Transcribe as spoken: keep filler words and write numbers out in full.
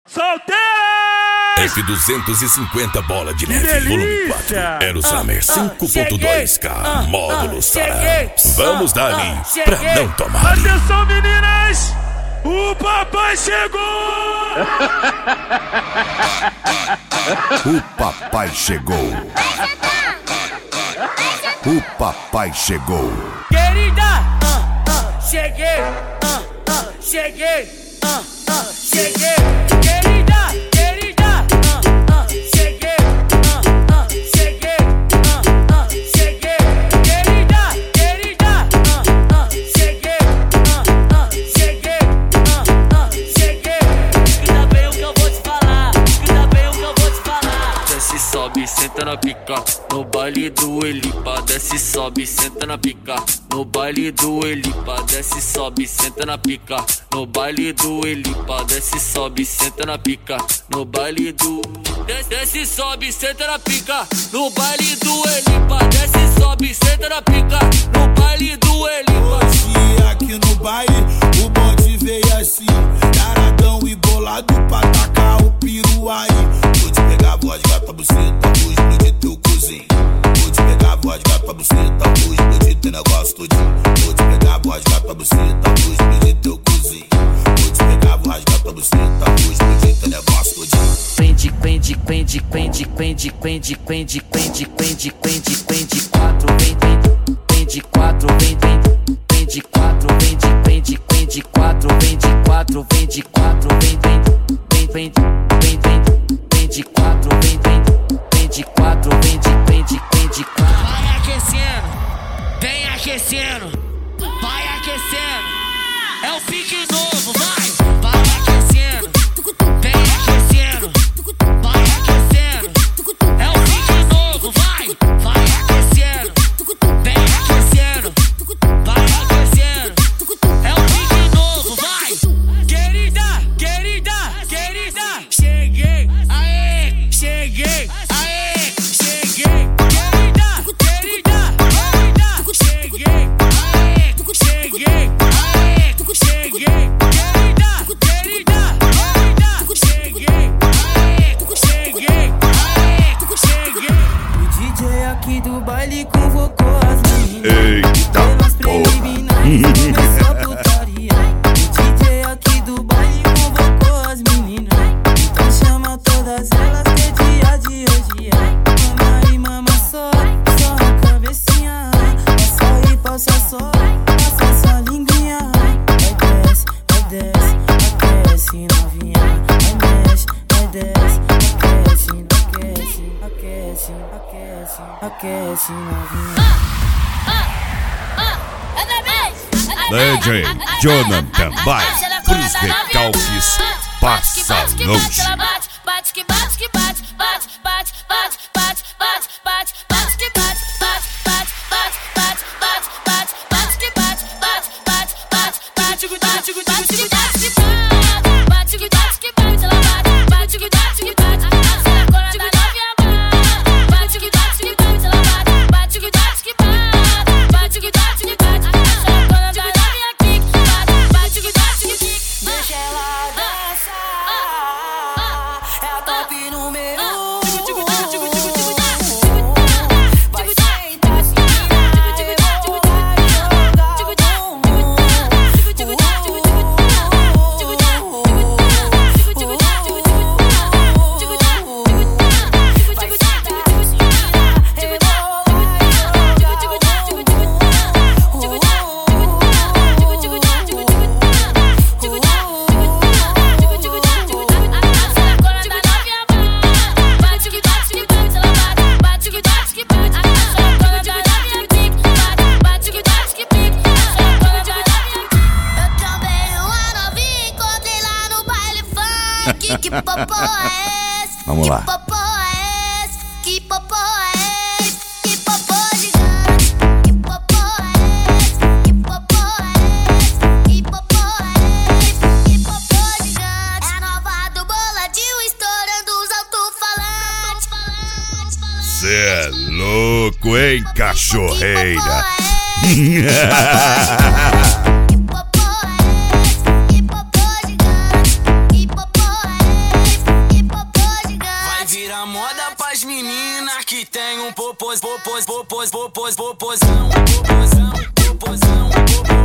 Solteira! F duzentos e cinquenta bola de neve, volume quatro. Aero Summer cinco ponto dois K, módulo Sarah. Vamos dar-lhe pra não tomar. Atenção, meninas! O papai chegou! O papai chegou. O papai chegou. Querida, uh, uh, cheguei, uh, uh, cheguei, uh, uh, cheguei. Querida, querida, uh, uh, cheguei, uh, uh, cheguei, uh, uh, cheguei. Querida, querida, uh, uh, cheguei, uh, uh, cheguei, uh, uh, cheguei. Escuta bem o que eu vou te falar, escuta bem o que eu vou te falar. Desce, sobe, senta na pica, no baile do Elipa. Desce, sobe, senta na pica, no baile do Elipa. Desce, sobe, senta na pica, no baile do Elipa. Desce, sobe, senta na pica, no baile do. Desce, sobe, senta na pica, no baile do Elipa. Desce, sobe, senta na pica, no baile do Elipa. Hoje aqui no baile o bonde veio assim, taradão e bolado pra tacar o piru aí. Vou te pegar a vodka pra buceta, vou explodir teu cozinho. Vou te pegar a vodka pra buceta, vou explodir teu negócio todinho. Vou te pegar a vodka pra buceta, vou explodir teu cozinho. Vou te pegar a vodka pra buceta, vou explodir teu negócio todinho. Quende, quende, quende, quende, quende, quende, quende, quende, quende, quende, quende, quatro, vem, vem, quende, quatro, vem, vem, quende, quatro, vende, quende, quende, quatro, vende, quatro, vende, quatro, vem, vem, vem, vem, vem, vem, vende, quatro, vem, vem, vende, quatro, vende, vende, vende, quatro. Vai aquecendo, vem aquecendo, vai aquecendo, é o pique novo, vai, vai aquecendo, vem aquecendo, vai aquecendo, é o pique novo, vai, vai aquecendo, vem aquecendo, vai aquecendo, é o pique novo, vai. Querida, querida, querida, cheguei, aê, cheguei, aê, cheguei. Querida, querida, querida, cheguei, aê, cheguei, aê, cheguei. Querida, querida, querida, cheguei, aê, cheguei, aê, cheguei. O D J aqui do baile convocou as meninas. Eita Pelas preliminares começou a putaria. O D J aqui do baile convocou as meninas. Então chama todas elas que é dia de hoje. Mama e mama só, só a cabecinha. Passa e passa só, passa só a linguinha. Vai desce, vai desce, aquece novinha. Vai mexe, vai desce, aquece, aquece, aquece, aquece, aquece novinha. D J Jonathan vai pros recalques, passa longe. Bate que bate que bate, bate, bate, bate, bate, bate, bate, bate que bate, bate, bate, bate, bate, bate, bate, bate que bate, bate, bate, bate, bate, bate que bate, bate que bate que bate, bate que bate que bate, ela bate, bate que bate que bate, a cena da novinha bate, bate que bate que bate, ela bate, bate que bate que bate, bate que bate que bate, a cena da novinha kick, bate, bate que bate que kick, deixa ela dançar, é a top número um. Vai sentar assim, que popô é esse? Vamos lá. Que popô é esse? Que popô é esse? Que popô gigante? Que popô é esse? Que popô é esse? Que popô é esse? Que popô gigante? É a nova do boladinho estourando os alto-falantes. Cê é louco, hein, cachorreira? Que popô é esse? Que popô gigante? Que popô é esse? que tem um popos, popos, popos, popos, popos, popozão, popozão, popozão, popozão.